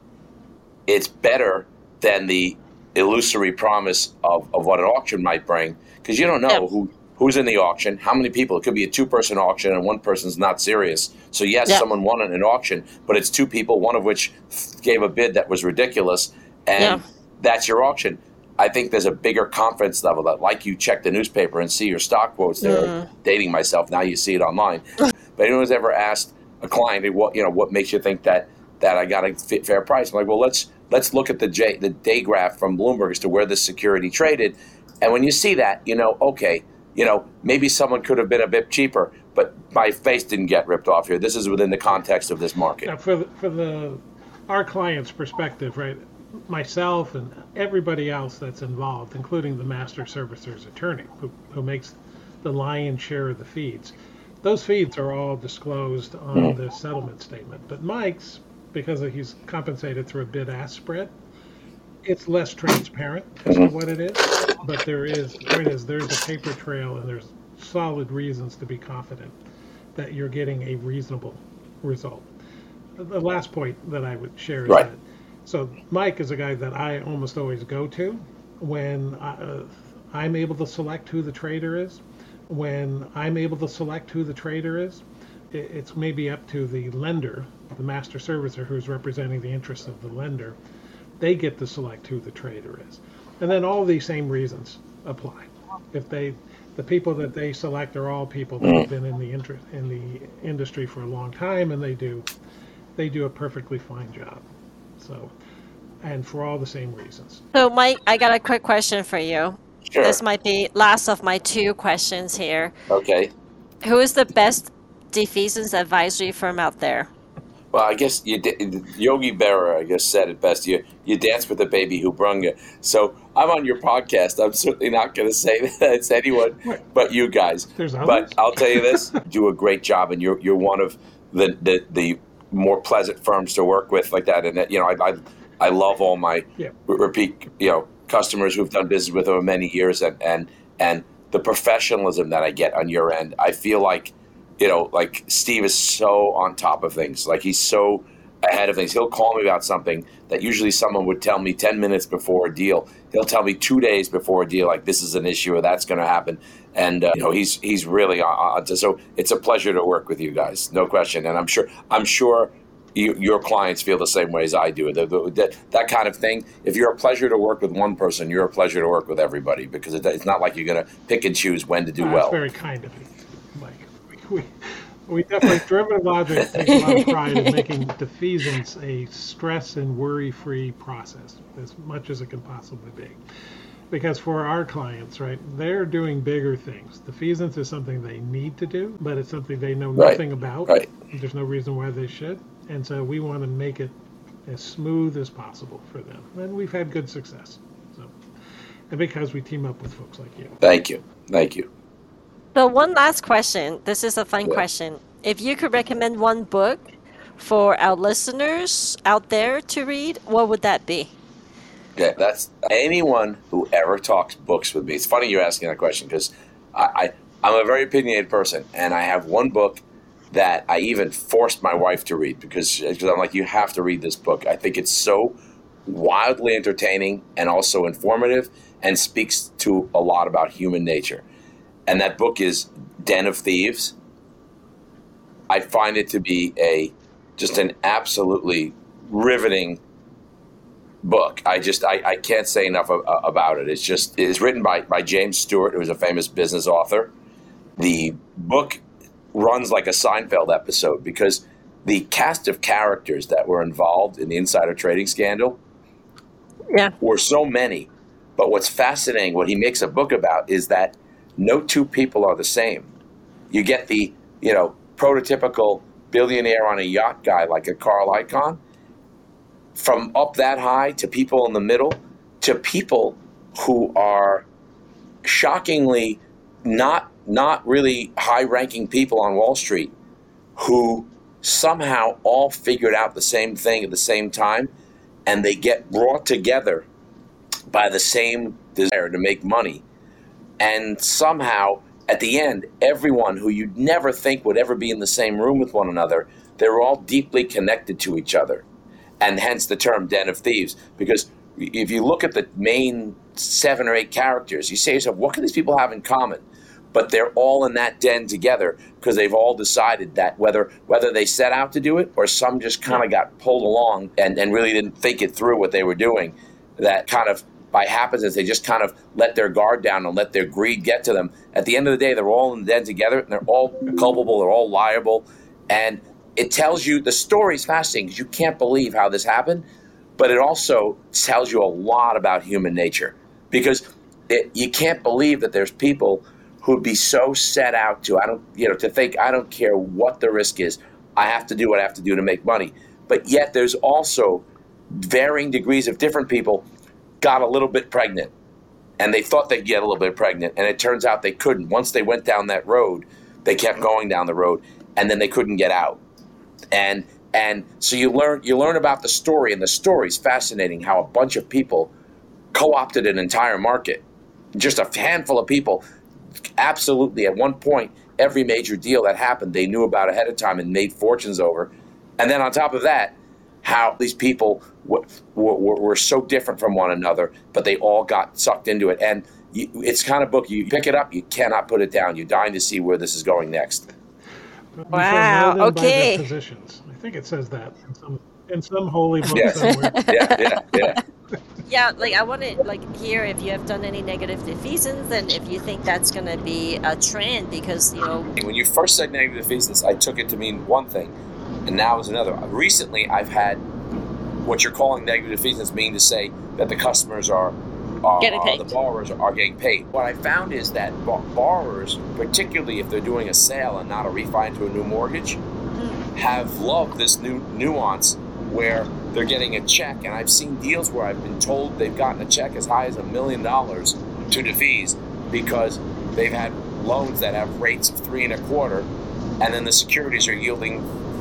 C: it's better than the illusory promise of what an auction might bring, because you don't know who's in the auction, how many people. It could be a two-person auction and one person's not serious. So yes, someone won in an auction, but it's two people, one of which gave a bid that was ridiculous, and that's your auction. I think there's a bigger confidence level that, like, you check the newspaper and see your stock quotes there. Dating myself, now you see it online. But anyone who's ever asked a client, what makes you think that I got a fair price? I'm like, well, let's look at the day graph from Bloomberg as to where this security traded. And when you see that, okay, maybe someone could have been a bit cheaper, but my face didn't get ripped off here. This is within the context of this market.
D: Now, our client's perspective, right? Myself and everybody else that's involved, including the master servicer's attorney, who makes the lion's share of the feeds. Those feeds are all disclosed on the settlement statement. But Mike's, because he's compensated through a bid-ask spread, it's less transparent as to what it is. But there's a paper trail, and there's solid reasons to be confident that you're getting a reasonable result. The last point that I would share is that, so Mike is a guy that I almost always go to when I'm able to select who the trader is. When I'm able to select who the trader is, it's maybe up to the lender, the master servicer who's representing the interests of the lender. They get to select who the trader is. And then all these same reasons apply. If the people that they select are all people that have been in the industry for a long time, and they do a perfectly fine job. So, and for all the same reasons.
B: So, Mike, I got a quick question for you.
C: Sure.
B: This might be last of my two questions here.
C: Okay.
B: Who is the best defeasance advisory firm out there?
C: Well, I guess Yogi Berra, I guess, said it best. You dance with the baby who brung you. So I'm on your podcast. I'm certainly not going to say that it's anyone but you guys. But I'll tell you this: you do a great job, and you're one of the more pleasant firms to work with like that. And I love all my repeat customers who've done business with over many years, and the professionalism that I get on your end. I feel like like Steve is so on top of things. Like, he's so ahead of things. He'll call me about something that usually someone would tell me 10 minutes before a deal. He'll tell me 2 days before a deal, like, this is an issue or that's going to happen. And he's really on. So it's a pleasure to work with you guys, no question. And I'm sure your clients feel the same way as I do. That kind of thing. If you're a pleasure to work with one person, you're a pleasure to work with everybody, because it's not like you're going to pick and choose when to do well.
D: That's very kind of you, Mike. We definitely, Derivative Logic takes a lot of pride in making defeasance a stress and worry-free process, as much as it can possibly be. Because for our clients, right, they're doing bigger things. Defeasance is something they need to do, but it's something they know nothing about.
C: Right.
D: There's no reason why they should. And so we want to make it as smooth as possible for them. And we've had good success. And because we team up with folks like you.
C: Thank you.
B: So one last question. This is a fun question. If you could recommend one book for our listeners out there to read, what would that be?
C: Okay, that's anyone who ever talks books with me. It's funny you're asking that question, because I'm a very opinionated person, and I have one book that I even forced my wife to read because I'm like, you have to read this book. I think it's so wildly entertaining and also informative and speaks to a lot about human nature. And that book is Den of Thieves. I find it to be just an absolutely riveting book. I can't say enough about it. It's written by James Stewart, who is a famous business author. The book runs like a Seinfeld episode because the cast of characters that were involved in the insider trading scandal were so many. But what's fascinating, what he makes a book about, is that no two people are the same. You get the, prototypical billionaire on a yacht guy like a Carl Icahn, from up that high to people in the middle, to people who are shockingly not really high-ranking people on Wall Street, who somehow all figured out the same thing at the same time, and they get brought together by the same desire to make money. And somehow, at the end, everyone who you'd never think would ever be in the same room with one another, they're all deeply connected to each other. And hence the term Den of Thieves. Because if you look at the main 7 or 8 characters, you say to yourself, what can these people have in common? But they're all in that den together because they've all decided that whether they set out to do it or some just kind of got pulled along and really didn't think it through what they were doing, that kind of by happenstance, they just kind of let their guard down and let their greed get to them. At the end of the day, they're all in the den together, and they're all culpable, they're all liable. And it tells you, the story's fascinating because you can't believe how this happened, but it also tells you a lot about human nature. Because you can't believe that there's people who'd be so set out to, to think, I don't care what the risk is, I have to do what I have to do to make money. But yet there's also varying degrees of different people got a little bit pregnant, and they thought they'd get a little bit pregnant, and it turns out they couldn't. Once they went down that road, they kept going down the road, and then they couldn't get out. And so you learn about the story, and the story's fascinating, how a bunch of people co-opted an entire market. Just a handful of people, absolutely, at one point, every major deal that happened, they knew about ahead of time and made fortunes over. And then on top of that, how these people were so different from one another, but they all got sucked into it. And it's kind of book, you pick it up, you cannot put it down. You're dying to see where this is going next.
B: Wow, okay.
D: By positions. I think it says that in some holy book somewhere.
C: Yeah.
B: Yeah, I want to hear if you have done any negative defeasance and if you think that's going to be a trend, because
C: when you first said negative defeasance, I took it to mean one thing, and now is another. Recently, I've had what you're calling negative defeasance mean to say that the customers the borrowers are getting paid. What I found is that borrowers, particularly if they're doing a sale and not a refi into a new mortgage, have loved this new nuance where they're getting a check. And I've seen deals where I've been told they've gotten a check as high as $1 million to defease because they've had loans that have rates of 3.25%, and then the securities are yielding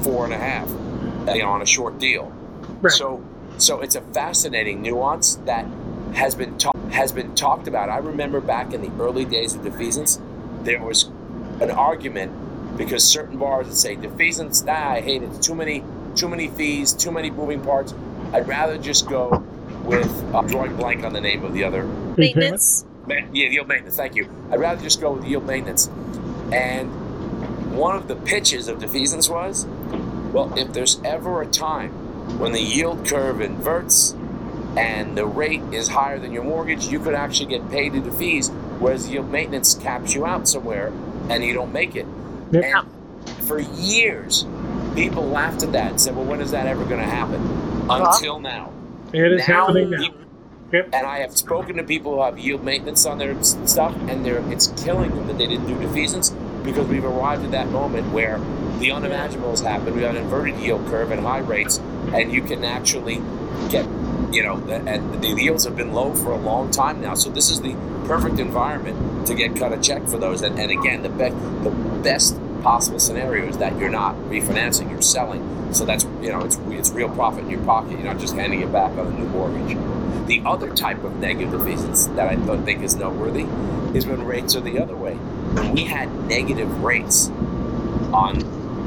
C: 4.5%, on a short deal. Right. So it's a fascinating nuance that has been talked about. I remember back in the early days of defeasance, there was an argument because certain borrowers would say, defeasance, I hate it. Too many fees, too many moving parts. I'd rather just go with, drawing blank on the name of the other.
B: Maintenance?
C: Yield maintenance, thank you. I'd rather just go with yield maintenance. And one of the pitches of defeasance was, well, if there's ever a time when the yield curve inverts and the rate is higher than your mortgage, you could actually get paid to defease, whereas yield maintenance caps you out somewhere and you don't make it. Yep. And for years, people laughed at that and said, well, when is that ever going to happen? Until now.
D: It is happening now.
C: Yep. And I have spoken to people who have yield maintenance on their stuff, and it's killing them that they didn't do defeasance, because we've arrived at that moment where the unimaginable has happened. We have an inverted yield curve and high rates, and you can actually get, and the yields have been low for a long time now. So this is the perfect environment to get cut a check for those. And again, the best possible scenario is that you're not refinancing, you're selling. So that's, it's real profit in your pocket. You're not just handing it back on a new mortgage. The other type of negative defeasance that I think is noteworthy is when rates are the other way. When we had negative rates on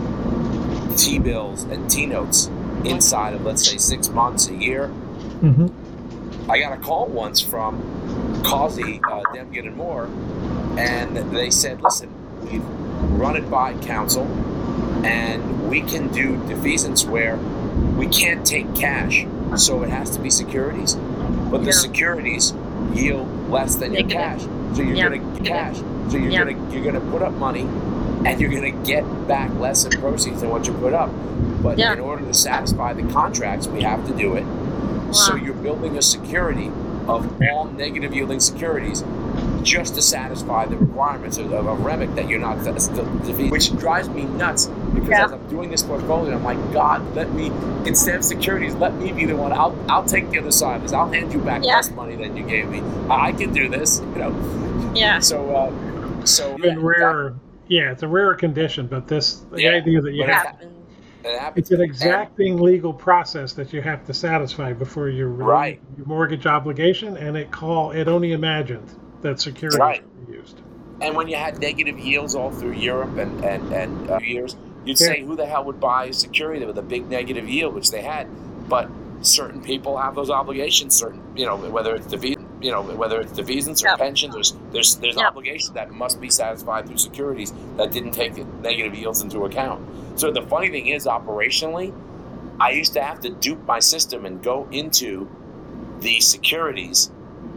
C: T-bills and T-notes inside of, let's say, 6 months, a year, I got a call once from Causey, Demkin and Moore, and they said, listen, we've run it by counsel, and we can do defeasance where we can't take cash, so it has to be securities, but the securities yield less than your cash, so you're going to cash, so you're going to put up money, and you're going to get back less in proceeds than what you put up. But in order to satisfy the contracts, we have to do it. Wow. So you're building a security of all negative yielding securities just to satisfy the requirements of REMIC that you're not defeating, which drives me nuts because as I'm doing this portfolio, I'm like, God, let me, instead of securities, let me be the one. I'll take the other side of this. I'll hand you back less money than you gave me. I can do this, you know.
B: Yeah.
C: So
D: even rarer. It's a rare condition, but the idea that you have. It's an exacting legal process that you have to satisfy before you release your mortgage obligation, and it only imagined that securities would be used.
C: And when you had negative yields all through Europe and years, you'd say, who the hell would buy a security with a big negative yield, which they had? But certain people have those obligations. Certain, whether it's defeasance or pensions, there's obligations that must be satisfied through securities that didn't take the negative yields into account. So the funny thing is, operationally, I used to have to dupe my system and go into the securities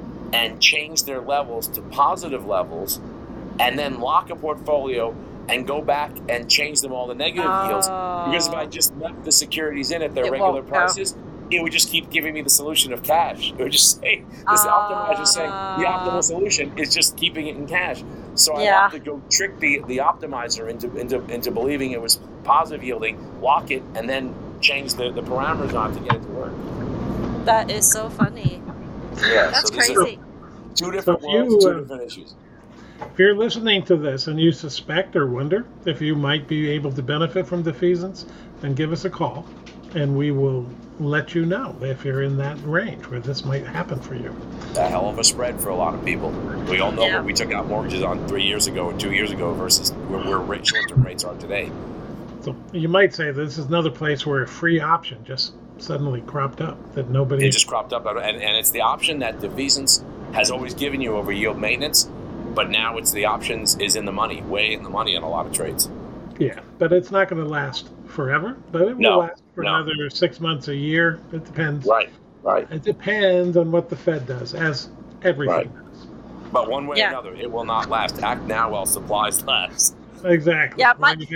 C: and change their levels to positive levels, and then lock a portfolio and go back and change them all to negative yields. Because if I just left the securities in at their regular prices, it would just keep giving me the solution of cash. It would just say, this optimizer is saying the optimal solution is just keeping it in cash. So I have to go trick the optimizer into believing it was positive yielding, lock it, and then change the parameters on to get it to work.
B: That is so funny.
C: Yeah,
B: that's
C: so
B: crazy.
C: Two different worlds, two different issues.
D: If you're listening to this and you suspect or wonder if you might be able to benefit from defeasance, then give us a call, and we will let you know if you're in that range where this might happen for you.
C: A hell of a spread for a lot of people. We all know what we took out mortgages on 3 years ago or 2 years ago versus where short-term rates are today.
D: So you might say this is another place where a free option just suddenly cropped up that nobody...
C: It just cropped up, and it's the option that defeasance has always given you over yield maintenance, but now it's the options is in the money, way in the money on a lot of trades.
D: Yeah, but it's not going to last forever, but it will last for another 6 months, a year. It depends.
C: Right.
D: It depends on what the Fed does, as everything does.
C: But one way or another, it will not last. Act now while supplies last.
D: Exactly.
B: Yeah,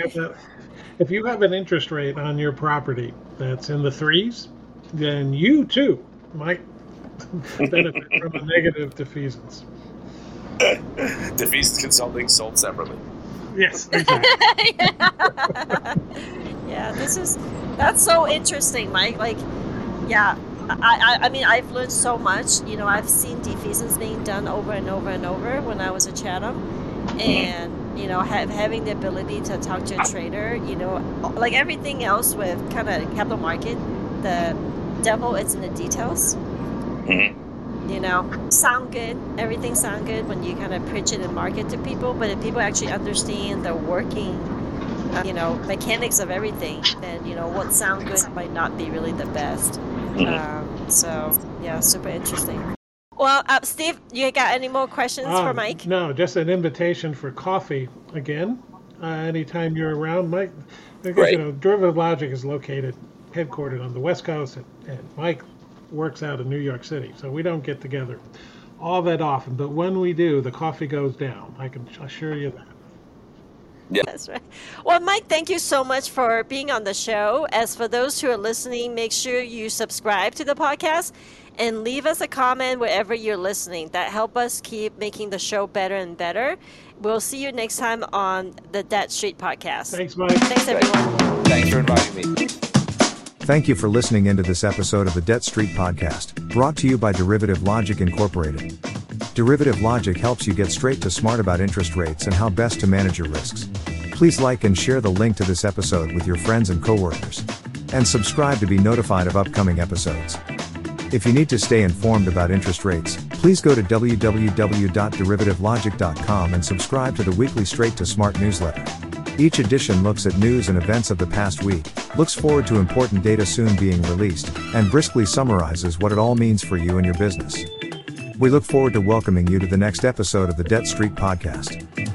D: if you have an interest rate on your property that's in the 3s, then you too might benefit from a negative defeasance.
C: Defeasance consulting sold separately.
D: Yes, exactly.
B: That's so interesting, Mike. Like, I mean, I've learned so much. I've seen defeasance being done over and over and over when I was at Chatham, and having the ability to talk to a trader. Like everything else with kind of capital market, the devil is in the details.
C: Mm-hmm.
B: Sound good. Everything sound good when you kind of preach it and market to people. But if people actually understand the working, mechanics of everything, then what sound good might not be really the best. Super interesting. Well, Steve, you got any more questions for Mike?
D: No, just an invitation for coffee again. Anytime you're around, Mike. Because Derivative Logic is headquartered on the West Coast, and Mike works out in New York City, so we don't get together all that often. But when we do, the coffee goes down. I can assure you that.
C: Yeah.
B: That's right. Well, Mike, thank you so much for being on the show. As for those who are listening, make sure you subscribe to the podcast and leave us a comment wherever you're listening. That helps us keep making the show better and better. We'll see you next time on the Debt Street Podcast.
D: Thanks, Mike.
B: Thanks, everyone.
C: Thanks for inviting me.
A: Thank you for listening into this episode of the Debt Street Podcast, brought to you by Derivative Logic Incorporated. Derivative Logic helps you get straight to smart about interest rates and how best to manage your risks. Please like and share the link to this episode with your friends and coworkers. And subscribe to be notified of upcoming episodes. If you need to stay informed about interest rates, please go to www.derivativelogic.com and subscribe to the weekly Straight to Smart newsletter. Each edition looks at news and events of the past week, looks forward to important data soon being released, and briskly summarizes what it all means for you and your business. We look forward to welcoming you to the next episode of the Debt Street Podcast.